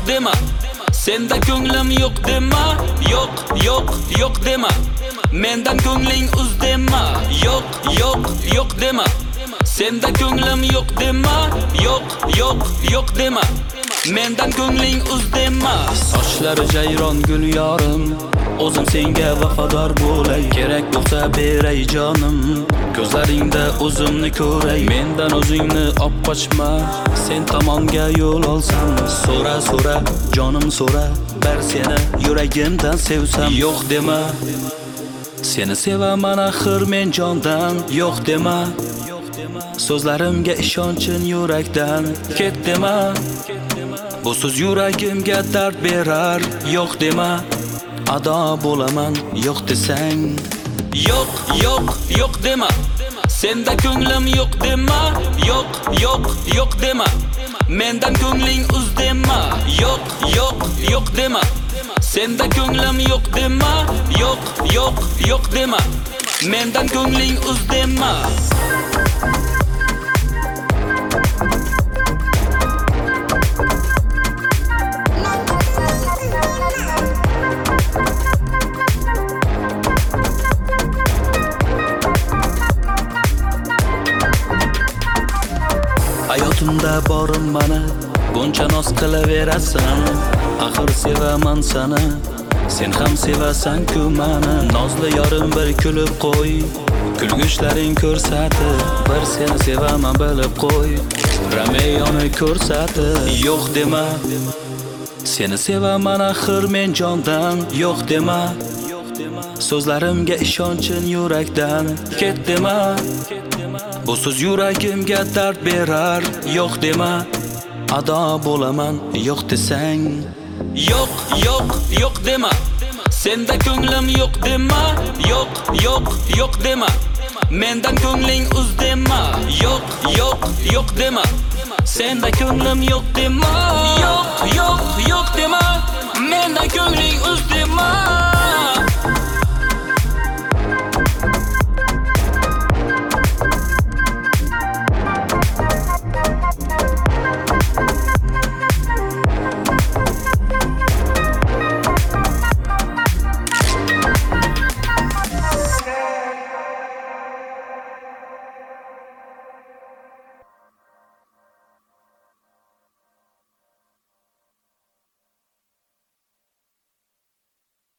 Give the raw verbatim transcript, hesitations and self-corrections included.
dema. Senda ko'nglim yo'q dema. Yo'q, yo'q, yo'q dema. Mendan ko'ngling uz dema. Yo'q, yo'q, yo'q dema. Senda ko'nglim yo'q dema. Yo'q, yo'q, yo'q dema. Mendan ko'ngling uz dema. Sochlari jayron gul yorim, o'zim senga vafodor bo'lay. Kerak bo'lsa beray jonim, ko'zlaringda o'zimni ko'ray. Mendan o'zingni olib qochma, sen tomonga yo'l olsam. So'ra so'ra jonim so'ra, bar seni yuragimdan sevsam. Yo'q dema, seni sevaman axir men jondan. Yo'q dema, so'zlarimga ishonchim yurakdan. Ket dema, bu so'z yuragimga dard berar. Yo'q dema, ado bo'laman yo'q desang. Yo'q, yo'q, yo'q dema. Senda ko'nglim yo'q dema. Yo'q, yo'q, yo'q dema. Mendan ko'ngling uz dema. Yo'q, yo'q, yo'q dema. Senda ko'nglim yo'q dema. Yo'q, yo'q, yo'q dema. Mendan ko'ngling uz dema. Hayotimda borim mana, buncha noz qilaverasan. Axir sevaman sana, sen ham sevasan-ku mani. Nozli yorim bir kulib qo'y, kulgichlaring ko'rsatib. Bir seni sevaman bilib qo'y, Romeyoni ko'rsatib. Yo'q dema, seni sevaman axir men jondan. Yo'q dema, so'zlarimga ishonchim yurakdan. Ket dema, bu so'z yuragimga dard berar. Yo'q dema, ado bo'laman yo'q desang. Yo'q, yo'q, yo'q dema. Senda ko'nglim yo'q dema. Yo'q, yo'q, yo'q dema. Mendan ko'ngling uz dema. Yo'q, yo'q, yo'q dema. Senda ko'nglim yo'q dema. Yo'q, yo'q, yo'q dema. Mendan ko'ngling uz dema.